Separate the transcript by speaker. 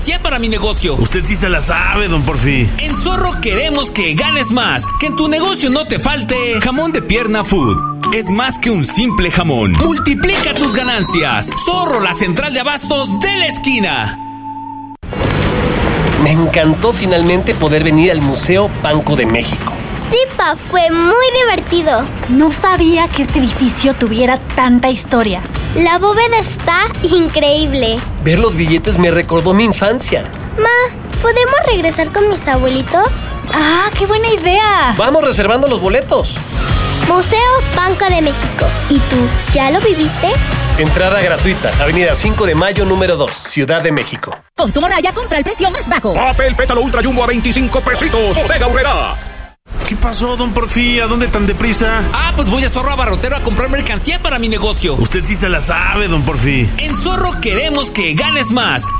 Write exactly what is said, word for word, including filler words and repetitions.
Speaker 1: para mi negocio.
Speaker 2: Usted sí se la sabe, don Porfi.
Speaker 1: En Zorro queremos que ganes más, que en tu negocio no te falte. Jamón de pierna food es más que un simple jamón. Multiplica tus ganancias. Zorro, la central de abastos de la esquina.
Speaker 3: Me encantó finalmente poder venir al Museo Banco de México.
Speaker 4: Sí, pa, fue muy divertido.
Speaker 5: No sabía que este edificio tuviera tanta historia.
Speaker 4: La bóveda está increíble.
Speaker 3: Ver los billetes me recordó mi infancia.
Speaker 4: Ma, ¿podemos regresar con mis abuelitos?
Speaker 5: ¡Ah, qué buena idea!
Speaker 3: Vamos reservando los boletos.
Speaker 4: Museo Banco de México. ¿Y tú, ya lo viviste?
Speaker 3: Entrada gratuita, Avenida cinco de Mayo, número dos, Ciudad de México.
Speaker 6: Consumo Raya, compra el precio más bajo.
Speaker 7: Papel Pétalo Ultra Jumbo a veinticinco pesitos. Bodega Aurrerá.
Speaker 2: ¿Qué pasó, don Porfi? ¿A dónde tan deprisa?
Speaker 1: Ah, pues voy a Zorro Abarrotero a comprar mercancía para mi negocio.
Speaker 2: Usted sí se la sabe, don Porfi.
Speaker 1: En Zorro queremos que ganes más,